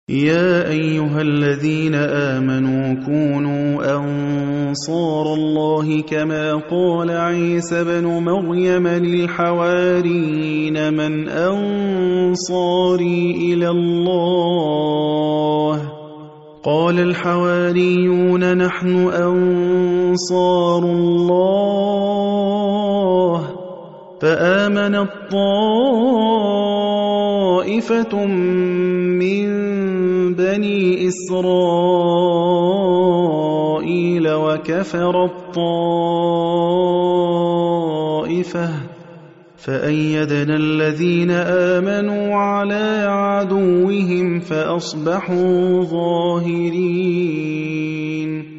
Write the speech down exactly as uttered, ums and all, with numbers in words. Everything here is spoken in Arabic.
يا أيها الذين آمنوا كونوا أنصار الله كما قال عيسى بن مريم للحواريين من أنصاري إلى الله قال الحواريون نحن أنصار الله فآمنت طائفة من بني إسرائيل وكفرت طائفة فأيدنا الذين آمنوا على عدوهم فأصبحوا ظاهرين.